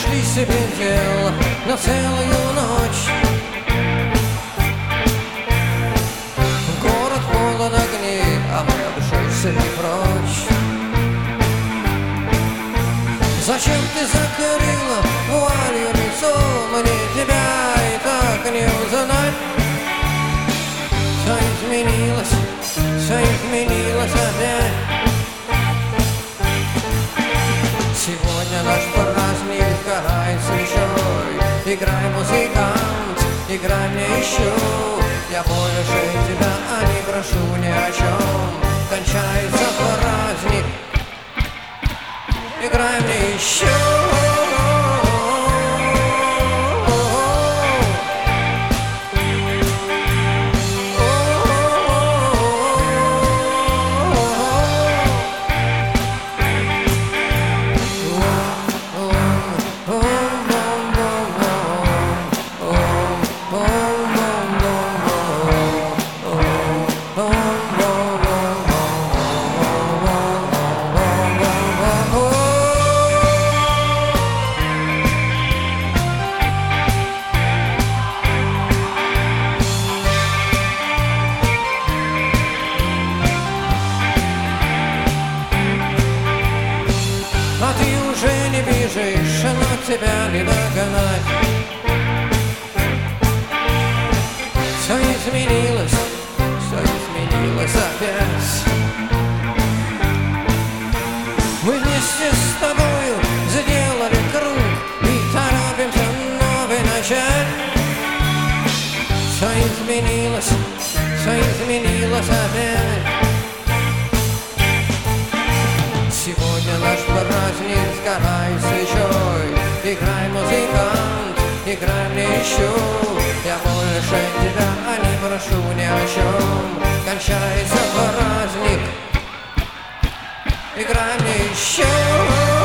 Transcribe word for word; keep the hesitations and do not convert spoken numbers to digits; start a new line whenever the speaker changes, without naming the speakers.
нашли себе дело на целую ночь. Город полон огней, а мы обшился не прочь. Зачем ты закрыла вуалью лицо? Мне тебя и так не узнать. Все изменилось, все изменилось опять. Сегодня наш праздник сгорает свечой. Играй, музыкант, играй мне еще. Я больше тебя а не прошу ни о чем. Кончается праздник, играй мне еще. А ты уже не бежишь, но тебя не догнать. Все изменилось, все изменилось опять. Мы вместе с тобою сделали круг и торопимся новый начать. Все изменилось, все изменилось опять. Сегодня наш праздник сгорает свечой. Играй, музыкант, играй мне еще. Я больше тебя а не прошу ни о чем. Кончается праздник, играй мне еще.